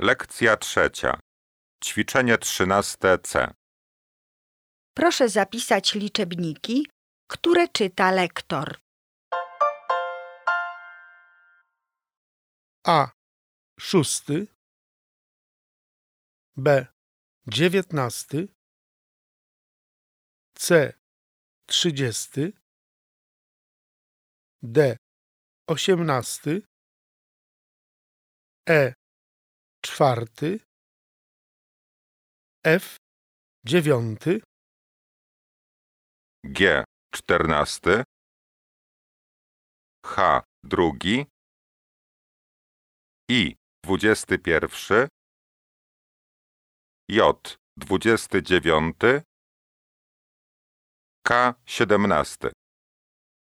Lekcja 3. Ćwiczenie 13C. Proszę zapisać liczebniki, które czyta lektor. A. 6, B. 19, C. 30, D. 18, E. 4, F. 9, G. 14, H. 2, I. 21, J. 29, K. 17.